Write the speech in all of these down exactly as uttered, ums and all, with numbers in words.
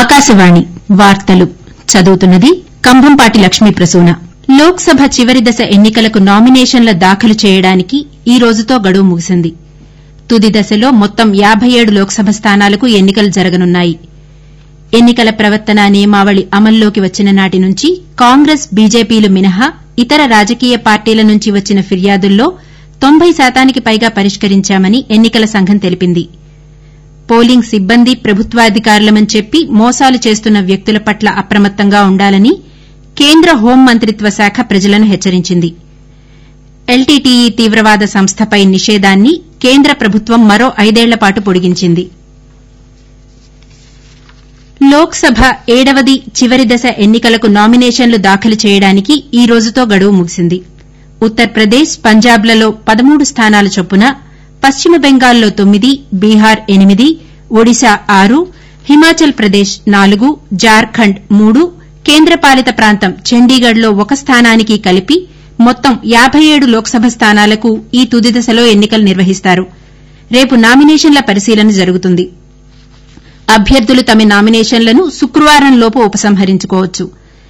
ఆకాశవాణి వార్తలు చదువుతున్నది కంభంపాటి లక్ష్మీ ప్రసూన. లోక్ సభ చివరి దశ ఎన్నికలకు నామినేషన్ల దాఖలు చేయడానికి ఈ రోజుతో గడువు ముగిసింది. తుది దశలో మొత్తం యాబై ఏడు లోక్సభ స్థానాలకు ఎన్నికలు జరగనున్నాయి. ఎన్నికల ప్రవర్తనా నియమావళి అమల్లోకి వచ్చిన నాటి నుంచి కాంగ్రెస్ బీజేపీలు మినహా ఇతర రాజకీయ పార్టీల నుంచి వచ్చిన ఫిర్యాదుల్లో తొంభై శాతానికి పైగా పరిష్కరించామని ఎన్నికల సంఘం తెలిపింది. పోలింగ్ సిబ్బంది ప్రభుత్వాధికారులమని చెప్పి మోసాలు చేస్తున్న వ్యక్తుల పట్ల అప్రమత్తంగా ఉండాలని కేంద్ర హోం మంత్రిత్వ శాఖ ప్రజలను హెచ్చరించింది. ఎల్టీటీఈ తీవ్రవాద సంస్థపై నిషేధాన్ని కేంద్ర ప్రభుత్వం మరో ఐదేళ్ల పాటు పొడిగించింది. లోక్ సభ ఏడవది చివరి దశ ఎన్నికలకు నామినేషన్లు దాఖలు చేయడానికి ఈ రోజుతో గడువు ముగిసింది. ఉత్తరప్రదేశ్, పంజాబ్లలో పదమూడు స్థానాల చొప్పున, పశ్చిమ బెంగాల్లో తొమ్మిది, బీహార్ ఎనిమిది, ఒడిశా ఆరు, హిమాచల్ ప్రదేశ్ నాలుగు, జార్ఖండ్ మూడు, కేంద్రపాలిత ప్రాంతం చండీగఢ్లో ఒక స్థానానికి కలిపి మొత్తం యాబై ఏడు లోక్సభ స్థానాలకు ఈ తుది దశలో ఎన్నికలు నిర్వహిస్తారు. రేపు నామినేషన్ల పరిశీలన జరుగుతుంది. అభ్యర్థులు తమ నామినేషన్లను శుక్రవారంలోపు ఉపసంహరించుకోవచ్చు.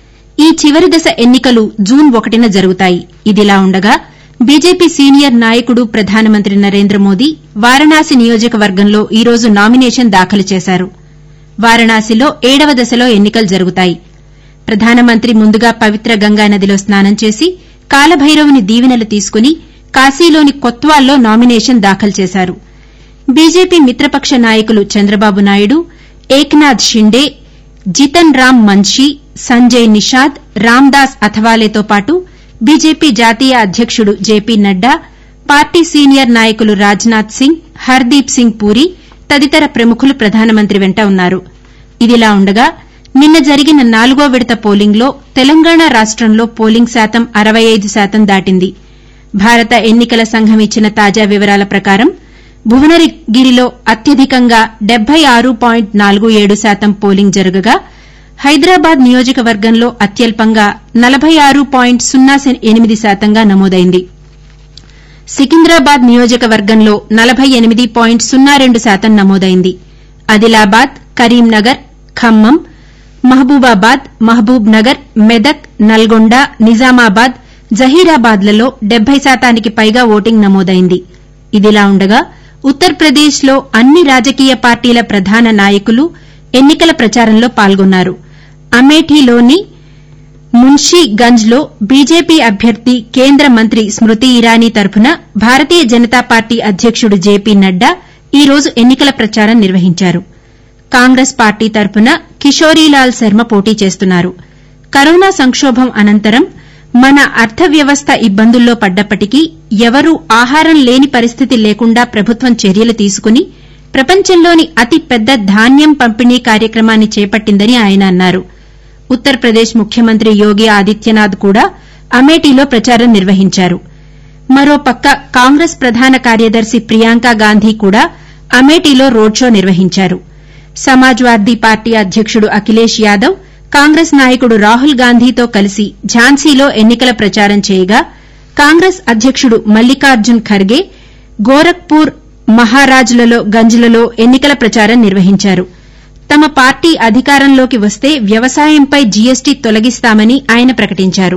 ఈ చివరి దశ ఎన్నికలు జూన్ ఒకటిన జరుగుతాయి. ఇదిలా ఉండగా బీజేపీ సీనియర్ నాయకుడు ప్రధానమంత్రి నరేంద్ర మోదీ వారణాసి నియోజకవర్గంలో ఈ రోజు నామినేషన్ దాఖలు చేశారు. వారణాసిలో ఏడవ దశలో ఎన్నికలు జరుగుతాయి. ప్రధానమంత్రి ముందుగా పవిత్ర గంగానదిలో స్నానం చేసి కాలభైరవుని దీవెనలు తీసుకుని కాశీలోని కొత్వాల్లో నామినేషన్ దాఖలు చేశారు. బీజేపీ మిత్రపక్ష నాయకులు చంద్రబాబు నాయుడు, ఏక్నాథ్ షిండే, జితన్ రామ్ మన్షీ, సంజయ్ నిషాద్, రామ్దాస్ అథవాలేతో పాటు బీజేపీ జాతీయ అధ్యకుడు జేపీ నడ్డా, పార్టీ సీనియర్ నాయకులు రాజ్నాథ్ సింగ్, హర్దీప్ సింగ్ పూరి తదితర ప్రముఖులు ప్రధానమంత్రి వెంట ఉన్నారు. ఇదిలా ఉండగా నిన్న జరిగిన నాలుగో విడత పోలింగ్లో తెలంగాణ రాష్టంలో పోలింగ్ శాతం అరవై ఐదు శాతం దాటింది. భారత ఎన్నికల సంఘం ఇచ్చిన తాజా వివరాల ప్రకారం భువనగిరిలో అత్యధికంగా డెబ్బై ఆరు పాయింట్ నాలుగు ఏడు శాతం పోలింగ్ జరగగా, హైదరాబాద్ నియోజకవర్గంలో అత్యల్పంగా నలభై ఆరు పాయింట్ సున్నా ఎనిమిది శాతంగా నమోదైంది. సికింద్రాబాద్ నియోజకవర్గంలో నలభై ఎనిమిది పాయింట్ సున్నా రెండు శాతం నమోదైంది. ఆదిలాబాద్, కరీంనగర్, ఖమ్మం, మహబూబాబాద్, మహబూబ్ నగర్, మెదక్, నల్గొండ, నిజామాబాద్, జహీరాబాద్లలో డెబ్బై శాతానికి పైగా ఓటింగ్ నమోదైంది. ఇదిలా ఉండగా ఉత్తరప్రదేశ్లో అన్ని రాజకీయ పార్టీల ప్రధాన నాయకులు ఎన్నికల ప్రచారంలో పాల్గొన్నారు. అమేఠీలోని మున్షీగంజ్లో బీజేపీ అభ్యర్థి కేంద్ర మంత్రి స్మృతి ఇరానీ తరఫున భారతీయ జనతా పార్టీ అధ్యకుడు జేపీ నడ్డా ఈ రోజు ఎన్నికల ప్రచారం నిర్వహించారు. కాంగ్రెస్ పార్టీ తరఫున కిషోరీలాల్ శర్మ పోటీ చేస్తున్నారు. కరోనా సంక్షోభం అనంతరం మన అర్థవ్యవస్థ ఇబ్బందుల్లో పడ్డప్పటికీ ఎవరూ ఆహారం లేని పరిస్థితి లేకుండా ప్రభుత్వం చర్యలు తీసుకుని ప్రపంచంలోని అతి పెద్ద ధాన్యం పంపిణీ కార్యక్రమాన్ని చేపట్టిందని ఆయన అన్నారు. ఉత్తరప్రదేశ్ ముఖ్యమంత్రి యోగి ఆదిత్యనాథ్ కూడా అమేఠీలో ప్రచారం నిర్వహించారు. మరోపక్క కాంగ్రెస్ ప్రధాన కార్యదర్శి ప్రియాంక గాంధీ కూడా అమేఠీలో రోడ్ షో నిర్వహించారు. సమాజ్వాదీ పార్టీ అధ్యకుడు అఖిలేష్ యాదవ్ కాంగ్రెస్ నాయకుడు రాహుల్ గాంధీతో కలిసి ఝాన్సీలో ఎన్నికల ప్రచారం చేయగా, కాంగ్రెస్ అధ్యకుడు మల్లికార్జున్ ఖర్గే గోరఖ్పూర్, మహారాజ్లలో గంజ్లలో ఎన్నికల ప్రచారం నిర్వహించారు. తమ పార్టీ అధికారంలోకి వస్తే వ్యవసాయంపై జీఎస్టీ తొలగిస్తామని ఆయన ప్రకటించారు.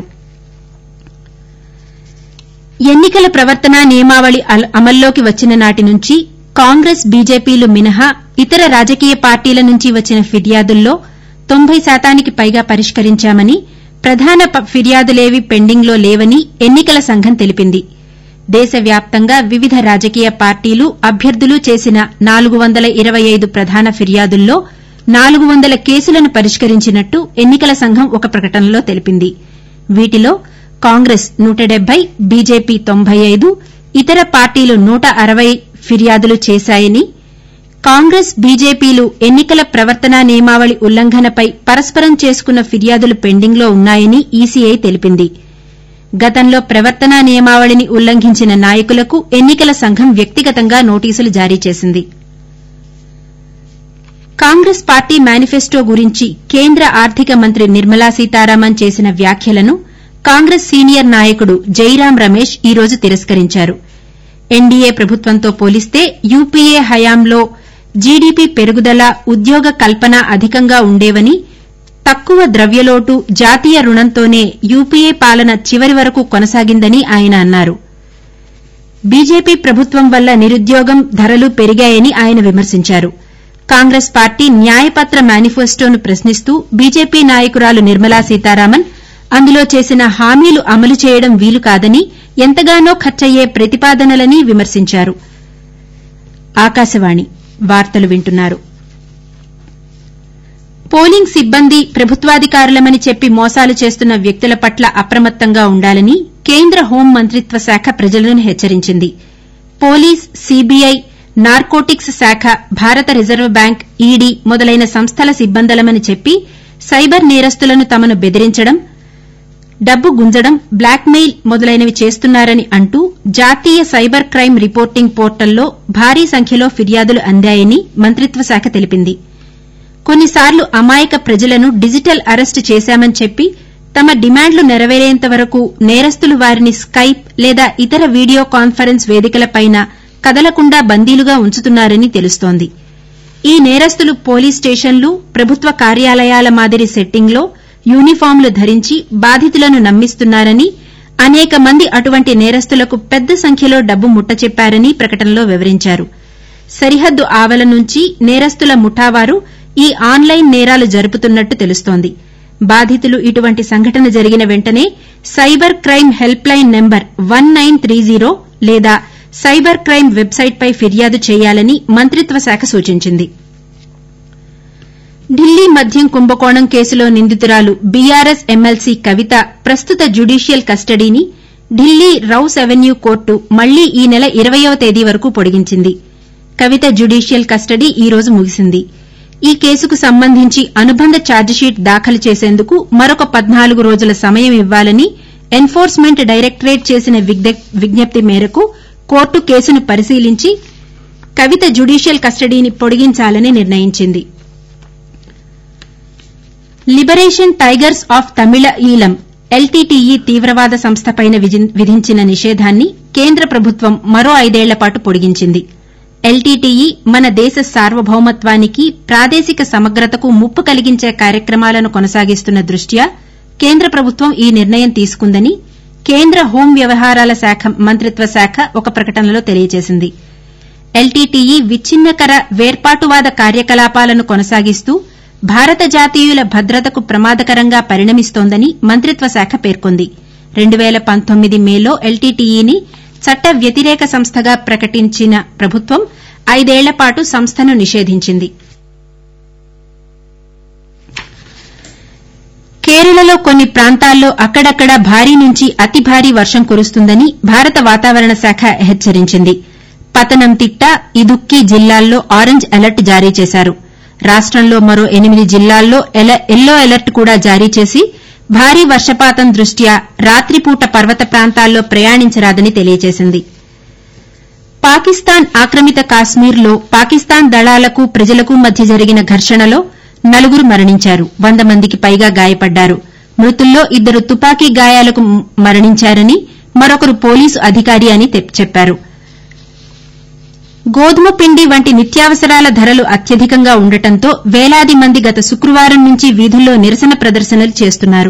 ఎన్నికల ప్రవర్తనా నియమావళి అమల్లోకి వచ్చిన నాటి నుంచి కాంగ్రెస్, బీజేపీలు మినహా ఇతర రాజకీయ పార్టీల నుంచి వచ్చిన ఫిర్యాదుల్లో తొంభై శాతానికి పైగా పరిష్కరించామని, ప్రధాన ఫిర్యాదులేవీ పెండింగ్లో లేవని ఎన్నికల సంఘం తెలిపింది. దేశవ్యాప్తంగా వివిధ రాజకీయ పార్టీలు, అభ్యర్థులు చేసిన నాలుగు వందల ఇరవై ఐదు ప్రధాన ఫిర్యాదుల్లో నాలుగు వందల కేసులను పరిష్కరించినట్టు ఎన్నికల సంఘం ఒక ప్రకటనలో తెలిపింది. వీటిలో కాంగ్రెస్ నూట డెబ్బై, బీజేపీ తొంభై ఐదు, ఇతర పార్టీలు నూట అరవై ఫిర్యాదులు చేశాయని, కాంగ్రెస్, బీజేపీలు ఎన్నికల ప్రవర్తనా నియమావళి ఉల్లంఘనపై పరస్పరం చేసుకున్న ఫిర్యాదులు పెండింగ్లో ఉన్నాయని ఈసీఐ తెలిపింది. గతంలో ప్రవర్తనా నియమావళిని ఉల్లంఘించిన నాయకులకు ఎన్నికల సంఘం వ్యక్తిగతంగా నోటీసులు జారీ చేసింది. కాంగ్రెస్ పార్టీ మేనిఫెస్టో గురించి కేంద్ర ఆర్థిక మంత్రి నిర్మలా సీతారామన్ చేసిన వ్యాఖ్యలను కాంగ్రెస్ సీనియర్ నాయకుడు జైరాం రమేష్ ఈ రోజు తిరస్కరించారు. ఎన్డీఏ ప్రభుత్వంతో పోలిస్తే యూపీఏ హయాంలో జీడీపీ పెరుగుదల ఉద్యోగ కల్పన అధికంగా ఉండేవని తక్కువ ద్రవ్యలోటు జాతీయ రుణంతోనే యూపీఏ పాలన చివరి వరకు కొనసాగిందని ఆయన అన్నారు. బీజేపీ ప్రభుత్వం వల్ల నిరుద్యోగం ధరలు పెరిగాయని ఆయన విమర్శించారు. కాంగ్రెస్ పార్టీ న్యాయపత్ర మేనిఫెస్టోను ప్రశ్నిస్తూ బీజేపీ నాయకురాలు నిర్మలా సీతారామన్ అందులో చేసిన హామీలు అమలు చేయడం వీలు కాదని, ఎంతగానో ఖర్చయ్యే ప్రతిపాదనలని విమర్శించారు. ఆకాశవాణి వార్తలు వింటున్నారు. పోలింగ్ సిబ్బంది ప్రభుత్వాధికారులమని చెప్పి మోసాలు చేస్తున్న వ్యక్తుల పట్ల అప్రమత్తంగా ఉండాలని కేంద్ర హోం మంత్రిత్వ శాఖ ప్రజలను హెచ్చరించింది. పోలీస్, సీబీఐ, నార్కోటిక్స్ శాఖ, భారత రిజర్వ్ బ్యాంక్, ఈడీ మొదలైన సంస్థల సిబ్బందులమని చెప్పి సైబర్ నేరస్తులను తమను బెదిరించడం, డబ్బు గుంజడం, బ్లాక్మెయిల్ మొదలైనవి చేస్తున్నారని అంటూ జాతీయ సైబర్ క్రైమ్ రిపోర్టింగ్ పోర్టల్లో భారీ సంఖ్యలో ఫిర్యాదులు అందాయని మంత్రిత్వ శాఖ తెలిపింది. కొన్నిసార్లు అమాయక ప్రజలను డిజిటల్ అరెస్టు చేశామని చెప్పి తమ డిమాండ్లు నెరవేరేంత వరకు నేరస్తులు వారిని స్కైప్ లేదా ఇతర వీడియో కాన్ఫరెన్స్ వేదికలపైన కదలకుండా బందీలుగా ఉంచుతున్నారని తెలుస్తోంది. ఈ నేరస్తులు పోలీస్ స్టేషన్లు, ప్రభుత్వ కార్యాలయాల మాదిరి సెట్టింగ్లో యూనిఫాంలు ధరించి బాధితులను నమ్మిస్తున్నారని, అనేక మంది అటువంటి నేరస్తులకు పెద్ద సంఖ్యలో డబ్బు ముట్టచెప్పారని ప్రకటనలో వివరించారు. సరిహద్దు ఆవల నుంచి నేరస్తుల ముఠావారు ఈ ఆన్లైన్ నేరాలు జరుపుతున్నట్టు తెలుస్తోంది. బాధితులు ఇటువంటి సంఘటన జరిగిన వెంటనే cyber crime help line number one nine three zero లేదా సైబర్ క్రైమ్ వెబ్సైట్పై ఫిర్యాదు చేయాలని మంత్రిత్వ శాఖ సూచించింది. ఢిల్లీ మద్యం కుంభకోణం కేసులో నిందితురాలు బీఆర్ఎస్ ఎమ్మెల్సీ కవిత ప్రస్తుత జ్యుడీషియల్ కస్టడీని ఢిల్లీ రౌస్ అవెన్యూ కోర్టు మళ్లీ ఈ నెల ఇరవయ్యవ తేదీ వరకు పొడిగించింది. కవిత జ్యుడీషియల్ కస్టడీ ఈ రోజు ముగిసింది. ఈ కేసుకు సంబంధించి అనుబంధ ఛార్జిషీట్ దాఖలు చేసేందుకు మరొక పద్నాలుగు రోజుల సమయం ఇవ్వాలని ఎన్ఫోర్స్మెంట్ డైరెక్టరేట్ చేసిన విజ్ఞప్తి మేరకు కోర్టు కేసును పరిశీలించి కవిత జ్యుడీషియల్ కస్టడీని పొడిగించాలని నిర్ణయించింది. Liberation Tigers of Tamil Eelam LTTE తీవ్రవాద సంస్థపైన విధించిన నిషేధాన్ని కేంద్ర ప్రభుత్వం మరో ఐదేళ్లపాటు పొడిగించింది. ఎల్టీటీఈ మన దేశ సార్వభౌమత్వానికి, ప్రాదేశిక సమగ్రతకు ముప్పు కలిగించే కార్యక్రమాలను కొనసాగిస్తున్న దృష్ట్యా కేంద్ర ప్రభుత్వం ఈ నిర్ణయం తీసుకుందని కేంద్ర హోం వ్యవహారాల శాఖ మంత్రిత్వ శాఖ ఒక ప్రకటనలో తెలియజేసింది. ఎల్టీటీఈ విచ్ఛిన్నకర వేర్పాటువాద కార్యకలాపాలను కొనసాగిస్తూ భారత జాతీయుల భద్రతకు ప్రమాదకరంగా పరిణమిస్తోందని మంత్రిత్వ శాఖ పేర్కొంది. రెండు పేల పంతొమ్మిది మేలో ఎల్టీటీఈని చట్ట వ్యతిరేక సంస్థగా ప్రకటించిన ప్రభుత్వం ఐదేళ్లపాటు సంస్థను నిషేధించింది. కేరళలో కొన్ని ప్రాంతాల్లో అక్కడక్కడా భారీ నుంచి అతి భారీ వర్షం కురుస్తుందని భారత వాతావరణ శాఖ హెచ్చరించింది. పతనంతిట్ట, ఇదుక్కి జిల్లాల్లో ఆరెంజ్ అలర్ట్ జారీ చేశారు. రాష్టంలో మరో ఎనిమిది జిల్లాల్లో ఎల్లో అలర్ట్ కూడా జారీ చేసి భారీ వర్షపాతం దృష్ట్యా రాత్రిపూట పర్వత ప్రాంతాల్లో ప్రయాణించరాదని తెలియజేసింది. పాకిస్తాన్ ఆక్రమిత కాశ్మీర్లో పాకిస్తాన్ దళాలకు ప్రజలకు మధ్య జరిగిన ఘర్షణలో నలుగురు మరణించారు. వంద మందికి పైగా గాయపడ్డారు. మృతుల్లో ఇద్దరు తుపాకీ గాయాలకు మరణించారని, మరొకరు పోలీసు అధికారి అని చెప్పారు. గోధుమ పిండి వంటి నిత్యావసరాల ధరలు అత్యధికంగా ఉండటంతో వేలాది మంది గత శుక్రవారం నుంచి వీధుల్లో నిరసన ప్రదర్శనలు చేస్తున్నారు.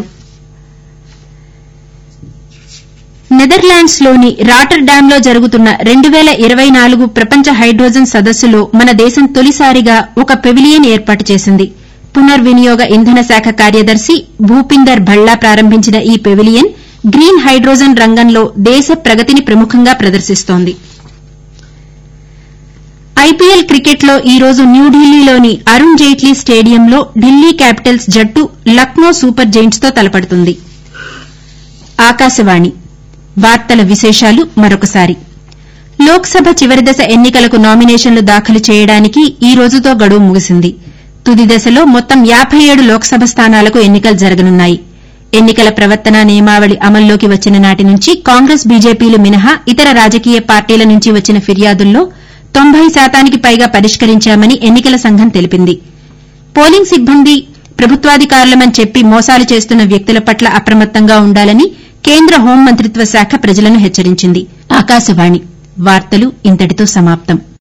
నెదర్లాండ్స్లోని రాటర్డామ్లో జరుగుతున్న రెండు పేల ఇరవై నాలుగు ప్రపంచ హైడ్రోజన్ సదస్సులో మన దేశం తొలిసారిగా ఒక పెవిలియన్ ఏర్పాటు చేసింది. పునర్వినియోగ ఇంధన శాఖ కార్యదర్శి భూపిందర్ భళ్లా ప్రారంభించిన ఈ పెవిలియన్ గ్రీన్ హైడ్రోజన్ రంగంలో దేశ ప్రగతిని ప్రముఖంగా ప్రదర్శిస్తోంది. ఐపీఎల్ క్రికెట్లో ఈ రోజు న్యూఢిల్లీలోని అరుణ్ జైట్లీ స్టేడియంలో ఢిల్లీ క్యాపిటల్స్ జట్టు లక్నో సూపర్ జెయింట్స్ తో తలపడుతుంది. ఆకాశవాణి వార్తల విశేషాలు మరొకసారి. లోక్సభ చివరి దశ ఎన్నికలకు నామినేషన్లు దాఖలు చేయడానికి ఈ రోజుతో గడువు ముగిసింది. తుది దశలో మొత్తం యాబై ఏడు లోక్సభ స్థానాలకు ఎన్నికలు జరగనున్నాయి. ఎన్నికల ప్రవర్తనా నియమావళి అమల్లోకి వచ్చిన నాటి నుంచి కాంగ్రెస్, బీజేపీలు మినహా ఇతర రాజకీయ పార్టీల నుంచి వచ్చిన ఫిర్యాదుల్లో తొంభై శాతానికి పైగా పరిష్కరించామని ఎన్నికల సంఘం తెలిపింది. పోలింగ్ సిబ్బంది ప్రభుత్వాధికారులమని చెప్పి మోసాలు చేస్తున్న వ్యక్తుల పట్ల అప్రమత్తంగా ఉండాలని కేంద్ర హోం మంత్రిత్వ శాఖ ప్రజలను హెచ్చరించింది. ఆకాశవాణి వార్తలు ఇంతటితో సమాప్తం.